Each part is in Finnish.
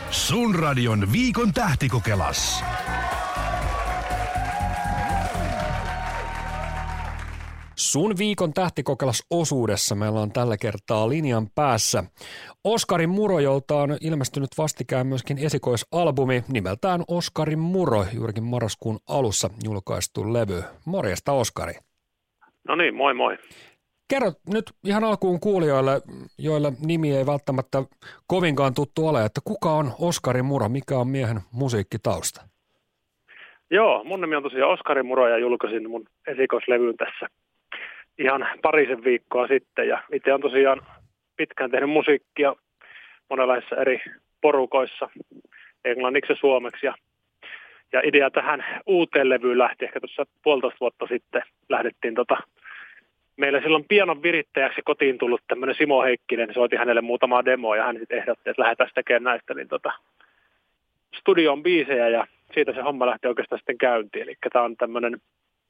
Sun radion viikon tähtikokelas. Sun viikon tähtikokelas-osuudessa meillä on tällä kertaa linjan päässä Oskarin Muro, jolta on ilmestynyt vastikään myöskin esikoisalbumi nimeltään Oskarin Muro, juurikin marraskuun alussa julkaistu levy. Morjesta, Oskari. No niin, moi moi. Kerro nyt ihan alkuun kuulijoille, joille nimi ei välttämättä kovinkaan tuttu ole, että kuka on Oskarin Muro, mikä on miehen musiikkitausta? Joo, mun nimi on tosiaan Oskarin Muro ja julkaisin mun esikoislevyn tässä ihan parisen viikkoa sitten. Ja itse on tosiaan pitkään tehnyt musiikkia monenlaisissa eri porukoissa, englanniksi ja suomeksi. Ja idea tähän uuteen levyyn lähti ehkä tuossa 1,5 vuotta sitten. Lähdettiin meillä silloin pianon virittäjäksi kotiin tullut tämmöinen Simo Heikkinen, soiti hänelle muutamaa demoa ja hän sitten ehdotti, että lähdetään tekemään näistä studion biisejä ja siitä se homma lähti oikeastaan sitten käyntiin. Eli tämä on tämmöinen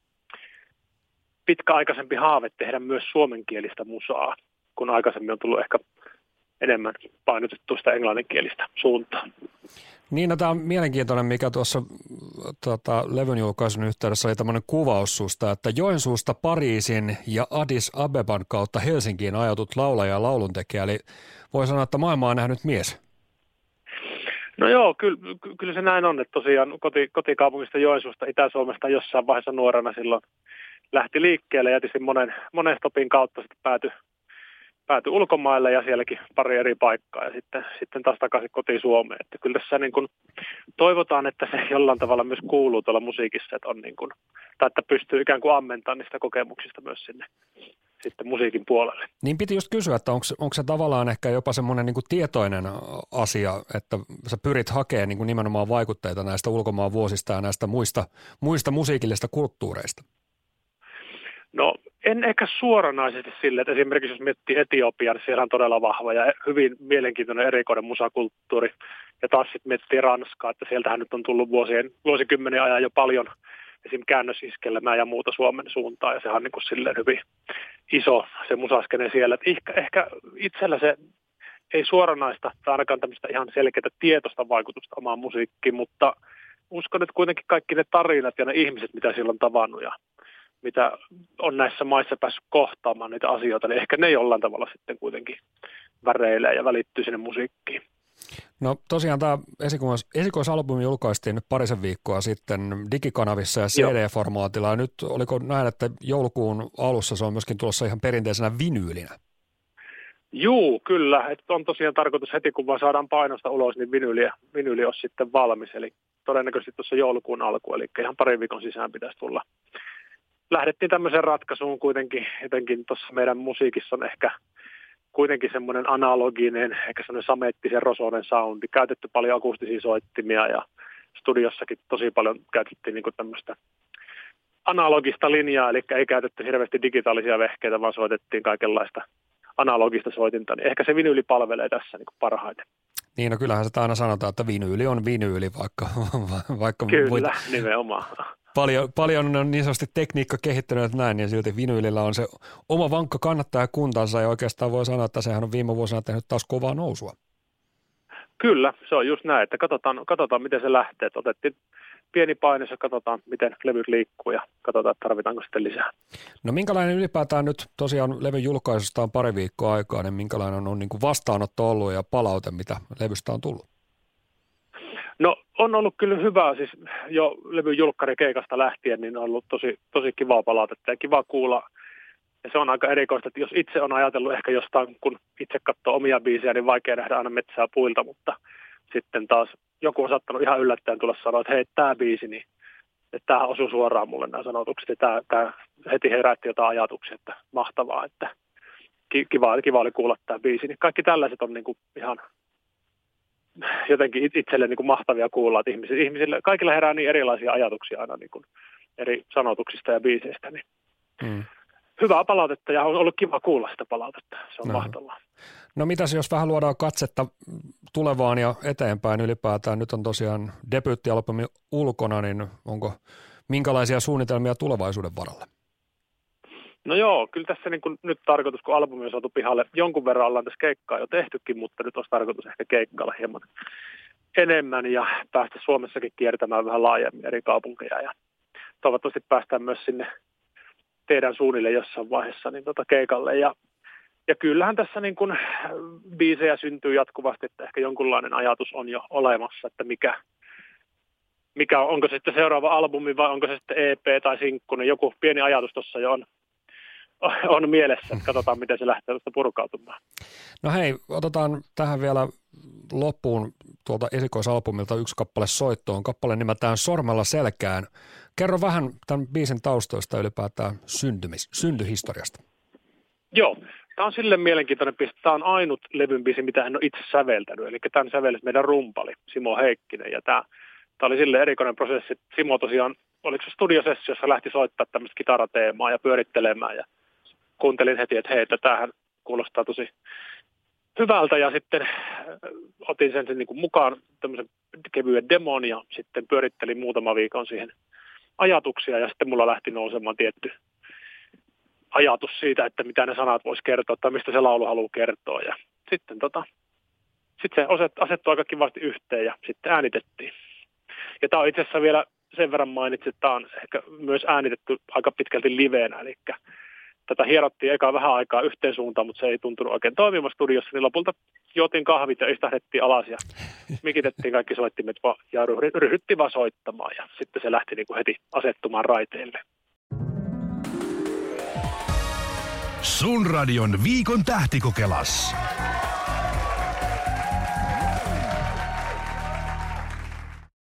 pitkäaikaisempi haave tehdä myös suomenkielistä musaa, kun aikaisemmin on tullut ehkä enemmän painotettu sitä englanninkielistä suuntaan. Niin, no tämä on mielenkiintoinen, mikä tuossa levyn julkaisun yhteydessä oli tämmöinen kuvaus susta, että Joensuusta Pariisin ja Addis Abeban kautta Helsinkiin ajatut laulaja ja lauluntekijä, eli voi sanoa, että maailma on nähnyt mies. No joo, kyllä se näin on, että tosiaan kotikaupungista Joensuusta Itä-Suomesta jossain vaiheessa nuorena silloin lähti liikkeelle ja tietysti monen stopin kautta sitten päätyi ulkomaille ja sielläkin pari eri paikkaa ja sitten taas takaisin kotiin Suomeen. Että kyllä tässä niin kuin toivotaan, että se jollain tavalla myös kuuluu tuolla musiikissa, että on niin kuin, tai että pystyy ikään kuin ammentamaan niistä kokemuksista myös sinne sitten musiikin puolelle. Niin piti just kysyä, että onko se tavallaan ehkä jopa semmoinen niin kuin tietoinen asia, että sä pyrit hakemaan niin kuin nimenomaan vaikutteita näistä ulkomaan vuosista ja näistä muista musiikillisista kulttuureista? No en ehkä suoranaisesti sille, että esimerkiksi jos miettii Etiopiaa, niin siellä on todella vahva ja hyvin mielenkiintoinen erikoinen musakulttuuri. Ja taas sitten miettii Ranskaa, että sieltähän nyt on tullut vuosikymmenen ajan jo paljon esim. Käännösiskelmää ja muuta Suomen suuntaan. Ja sehän on niin kuin silleen hyvin iso se musaskene siellä. Että ehkä itsellä se ei suoranaista tai ainakaan tämmöistä ihan selkeää tietoista vaikutusta omaan musiikkiin, mutta uskon, että kuitenkin kaikki ne tarinat ja ne ihmiset, mitä siellä on tavannut ja mitä on näissä maissa päässyt kohtaamaan niitä asioita, niin ehkä ne jollain tavalla sitten kuitenkin väreilee ja välittyy sinne musiikkiin. No tosiaan tämä esikoisalbumi julkaistiin nyt parisen viikkoa sitten digikanavissa ja CD-formaatilla. Ja nyt oliko näin, että joulukuun alussa se on myöskin tulossa ihan perinteisenä vinyylinä? Juu, kyllä. Että on tosiaan tarkoitus heti, kun vaan saadaan painosta ulos, niin vinyyli on sitten valmis. Eli todennäköisesti tuossa joulukuun alku, eli ihan parin viikon sisään pitäisi tulla. Lähdettiin tämmöiseen ratkaisuun kuitenkin, jotenkin tuossa meidän musiikissa on ehkä kuitenkin semmoinen analoginen, ehkä semmoinen sameettisen rosoinen soundi. Käytetty paljon akustisia soittimia ja studiossakin tosi paljon käytettiin niin kuin tämmöistä analogista linjaa, eli ei käytetty hirveästi digitaalisia vehkeitä, vaan soitettiin kaikenlaista analogista soitinta. Niin ehkä se vinyyli palvelee tässä niin kuin parhaiten. Niin, no kyllähän sitä aina sanotaan, että vinyyli on vinyyli, vaikka kyllä, nimenomaan. Paljon on niin sanotusti tekniikka kehittynyt näin, niin silti vinyylillä on se oma vankka kannattajakuntansa, ja oikeastaan voi sanoa, että sehän on viime vuosina tehnyt taas kovaa nousua. Kyllä, se on just näin, että katsotaan miten se lähtee. Että otettiin pieni paine ja katsotaan, miten levyt liikkuu, ja katsotaan, että tarvitaanko sitten lisää. No minkälainen ylipäätään nyt tosiaan levyn julkaisusta on pari viikkoa aikaa, niin minkälainen on niin kuin vastaanotto ollut ja palaute, mitä levystä on tullut? No on ollut kyllä hyvä, siis jo levyn julkkarikeikasta lähtien, niin on ollut tosi kivaa palautetta ja kiva kuulla. Ja se on aika erikoista, että jos itse on ajatellut ehkä jostain, kun itse katsoo omia biisejä, niin vaikea nähdä aina metsää puilta, mutta sitten taas joku on saattanut ihan yllättäen tulla sanoa, että hei, tämä biisi, niin että tämähän osui suoraan mulle nämä sanotukset, ja tämä heti herätti jotain ajatuksia, että mahtavaa, että kiva oli kuulla tämä biisi. Niin kaikki tällaiset on niin kuin ihan jotenkin itselle niin kuin mahtavia kuulla, että ihmisille, kaikilla herää niin erilaisia ajatuksia aina niin kuin eri sanotuksista ja biiseistä, niin hyvää palautetta ja on ollut kiva kuulla sitä palautetta, se on mahtavaa. No mitäs jos vähän luodaan katsetta tulevaan ja eteenpäin ylipäätään, nyt on tosiaan debyyttialbumi ulkona, niin onko minkälaisia suunnitelmia tulevaisuuden varalle? No joo, kyllä tässä niin kuin nyt tarkoitus, kun albumi on saatu pihalle, jonkun verran ollaan tässä keikkaa jo tehtykin, mutta nyt olisi tarkoitus ehkä keikkailla enemmän ja päästä Suomessakin kiertämään vähän laajemmin eri kaupunkeja. Ja toivottavasti päästään myös sinne teidän suunnille jossain vaiheessa niin keikalle. Ja kyllähän tässä niin kuin biisejä syntyy jatkuvasti, että ehkä jonkunlainen ajatus on jo olemassa, että mikä onko se sitten seuraava albumi vai onko se sitten EP tai sinkku, niin joku pieni ajatus tuossa jo on mielessä, että katsotaan miten se lähtee tuosta purkautumaan. No hei, otetaan tähän vielä loppuun tuolta esikoisalbumilta yksi kappale soittoon. Kappale nimeltään Sormella selkään. Kerro vähän tämän biisin taustoista ylipäätään syntyhistoriasta. Joo, tämä on silleen mielenkiintoinen biisi. Tämä on ainut levyn biisi, mitä hän on itse säveltänyt. Eli tämän sävelsi meidän rumpali Simo Heikkinen. Ja tämä oli silleen erikoinen prosessi. Simo tosiaan, oliko se studiosessiossa, lähti soittaa tämmöistä kitarateemaa ja pyörittelemään. Ja kuuntelin heti, että hei, tämähän kuulostaa tosi hyvältä. Ja sitten otin sen niin kuin mukaan tämmöisen kevyen demon ja sitten pyörittelin muutama viikon siihen ajatuksia. Ja sitten mulla lähti nousemaan tietty ajatus siitä, että mitä ne sanat vois kertoa tai mistä se laulu haluaa kertoa. Ja sitten se asettui aika kivasti yhteen ja sitten äänitettiin. Ja tämä on itse asiassa vielä sen verran mainitsin, että tämä on ehkä myös äänitetty aika pitkälti liveenä. Eli tätä hierottiin eka vähän aikaa yhteen suuntaan, mutta se ei tuntunut oikein toimimaan studiossa. Niin lopulta juotiin kahvit ja istahdettiin alas ja mikitettiin kaikki soittimet ja ryhdyttiin vaan soittamaan. Ja sitten se lähti niin kuin heti asettumaan raiteille. Sun radion viikon tähtikokelas.